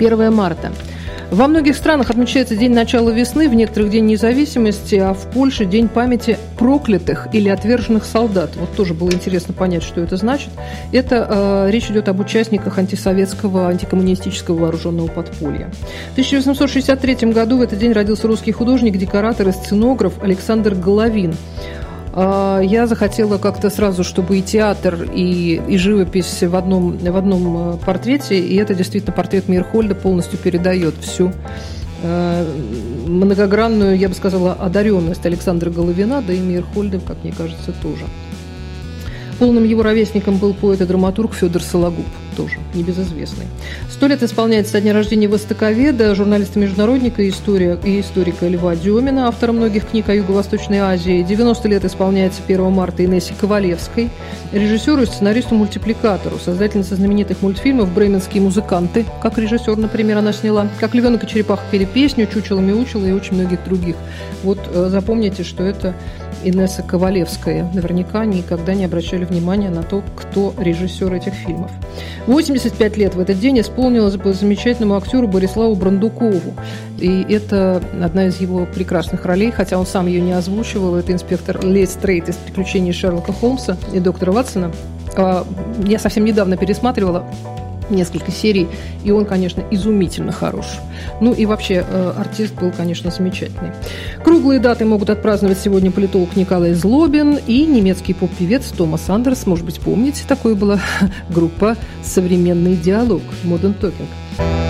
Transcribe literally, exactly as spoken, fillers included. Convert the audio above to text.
первое марта. Во многих странах отмечается День начала весны, в некоторых День независимости, а в Польше День памяти проклятых или отверженных солдат. Вот тоже было интересно понять, что это значит. Это э, речь идет об участниках антисоветского, антикоммунистического вооруженного подполья. В тысяча восемьсот шестьдесят третьем году в этот день родился русский художник, декоратор и сценограф Александр Головин. Я захотела как-то сразу, чтобы и театр, и, и живопись в одном, в одном портрете, и это действительно портрет Мейерхольда полностью передает всю э, многогранную, я бы сказала, одаренность Александра Головина, да и Мейерхольда, как мне кажется, тоже. Полным его ровесником был поэт и драматург Федор Сологуб, тоже небезызвестный. Сто лет исполняется со дня рождения востоковеда, журналиста-международника и историка, и историка Льва Демина, автора многих книг о Юго-Восточной Азии. девяносто лет исполняется первого марта Инессе Ковалевской, режиссеру и сценаристу-мультипликатору, создательнице знаменитых мультфильмов «Бременские музыканты», как режиссер, например, она сняла, «Как львенок и черепаха пели песню», «Чучело мяучело» и очень многих других. Вот запомните, что это Инесса Ковалевская. Наверняка никогда не обращали внимания на то, кто режиссер этих фильмов. восемьдесят пять лет в этот день исполнилось бы замечательному актеру Бориславу Брандукову. И это одна из его прекрасных ролей, хотя он сам ее не озвучивал. Это инспектор Лестрейд из «Приключений Шерлока Холмса» и доктора Ватсона. Я совсем недавно пересматривала несколько серий, и он, конечно, изумительно хорош. Ну и вообще, э, артист был, конечно, замечательный. Круглые даты могут отпраздновать сегодня политолог Николай Злобин и немецкий поп-певец Томас Андерс. Может быть, помните, такой была группа «Современный диалог» Modern Talking.